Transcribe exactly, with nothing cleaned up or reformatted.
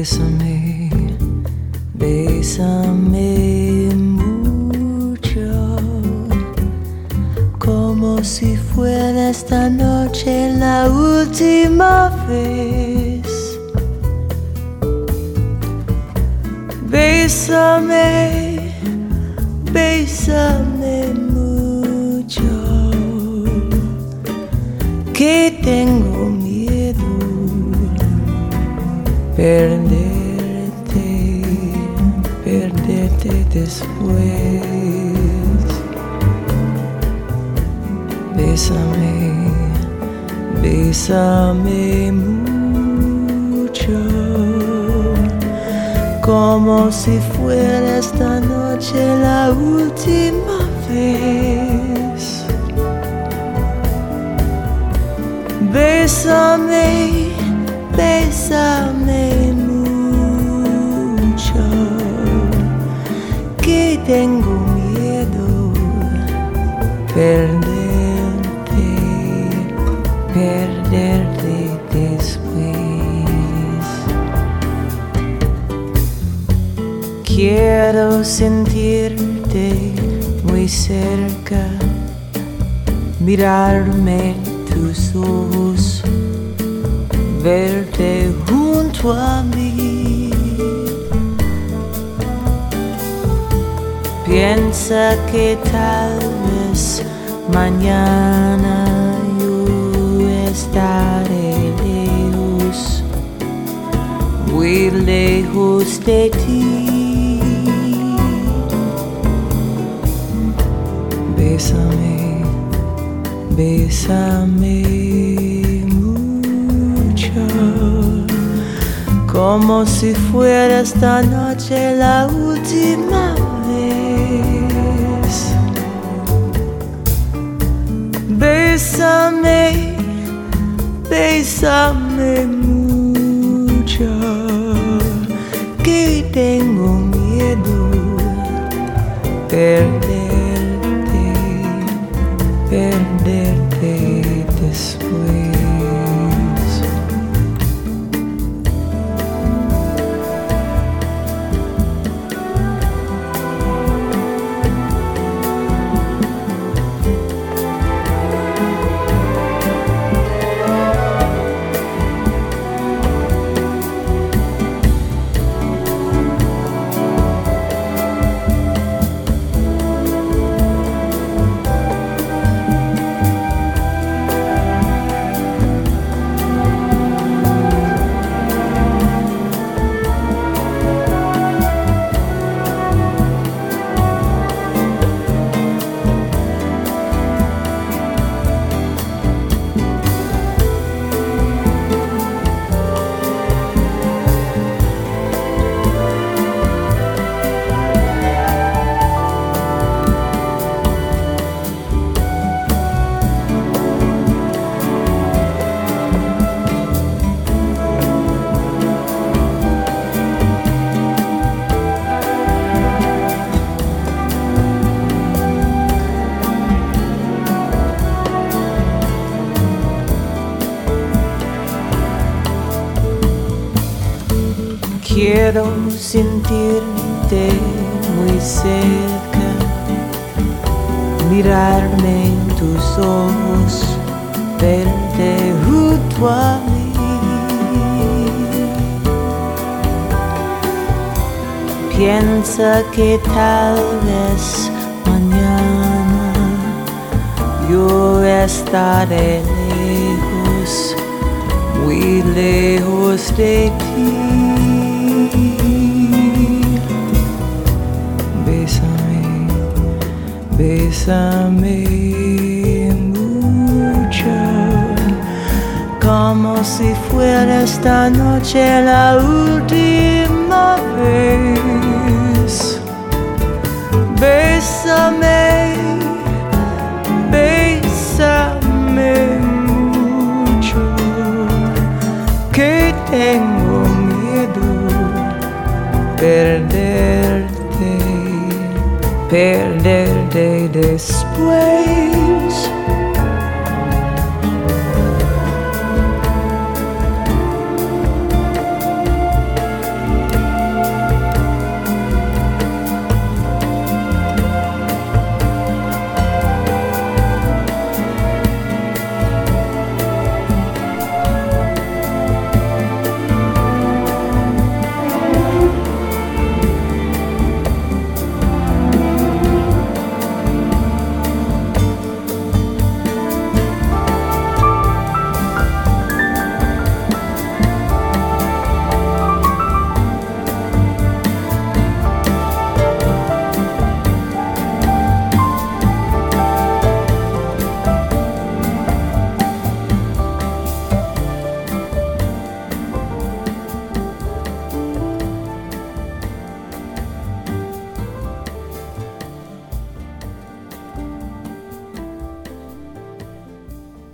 Bésame, bésame mucho, como si fuera esta noche la última vez. Bésame, bésame mucho, que tengo miedo perderte, perderte después. Bésame, bésame mucho, como si fuera esta noche la última vez. Bésame, bésame mucho, que tengo miedo perderte, perderte después. Quiero sentirte muy cerca, mirarme en tus ojos, verte junto a mí. Piensa que tal vez mañana yo estaré lejos, muy lejos de ti. Bésame, bésame mucho, como si fuera esta noche la última vez. Bésame, bésame mucho, que tengo miedo perderte, perderte después. Quiero sentirte muy cerca, mirarme en tus ojos, verte junto a mí. Piensa que tal vez mañana yo estaré lejos, muy lejos de ti. Bésame, bésame mucho, como si fuera esta noche la última vez. Bésame, bésame mucho, que tengo miedo perderte, perderte después.